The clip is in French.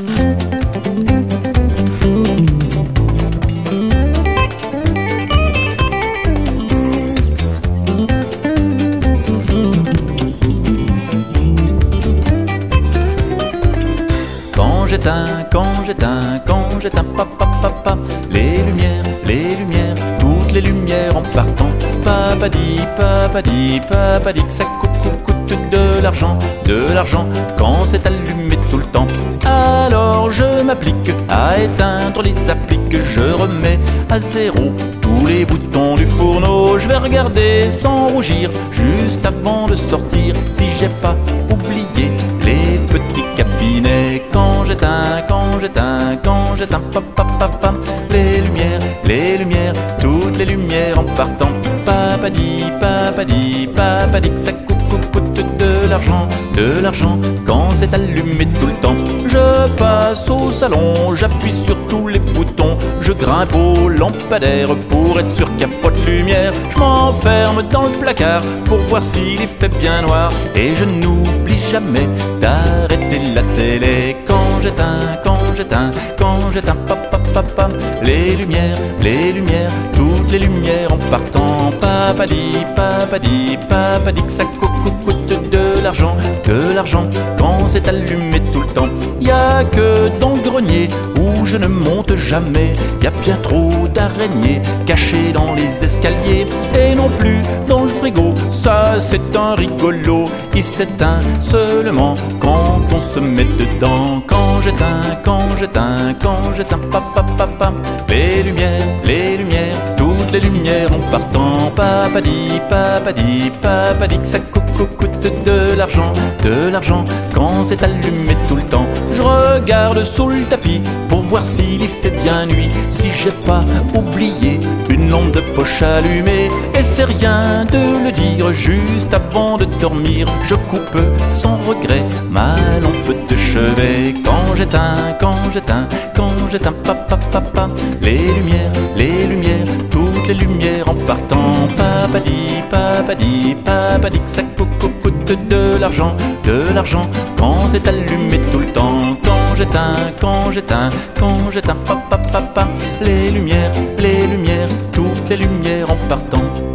Quand j'éteins, papa, les lumières, toutes les lumières en partant. Papa dit que ça coûte de l'argent, quand c'est allumé tout le temps. Alors je m'applique à éteindre les appliques, je remets à zéro tous les boutons du fourneau. Je vais regarder sans rougir, juste avant de sortir, si j'ai pas oublié les petits cabinets. Quand j'éteins, papa, les lumières, toutes les lumières en partant. Papa dit que ça coûte de l'argent, quand c'est allumé tout le temps. Je passe au salon, j'appuie sur tous les boutons, je grimpe au lampadaire pour être sûr qu'il n'y a pas de lumière. Je m'enferme dans le placard pour voir s'il fait bien noir, et je n'oublie jamais d'arrêter la télé. Quand j'éteins, papa, les lumières, toutes les lumières en partant. Papa dit que ça coûte de l'argent, quand c'est allumé tout le temps. Y a que dans le grenier où je ne monte jamais, y a bien trop d'araignées cachées dans les escaliers, et non plus dans le frigo, ça c'est un rigolo, il s'éteint seulement quand on se met dedans. Quand j'éteins, papa, les lumières, toutes les lumières en partant. Papa dit que ça coûte de l'argent, quand c'est allumé tout le temps. Je regarde sous le tapis pour voir s'il y fait bien nuit, si j'ai pas oublié une lampe de poche allumée. Et c'est rien de le dire, juste avant de dormir, je coupe sans regret ma lampe de chevet. Quand j'éteins, papa, les lumières, toutes les lumières en partant. Papa dit que ça coûte de l'argent, quand c'est allumé tout le temps. Quand j'éteins, papa, les lumières, toutes les lumières en partant.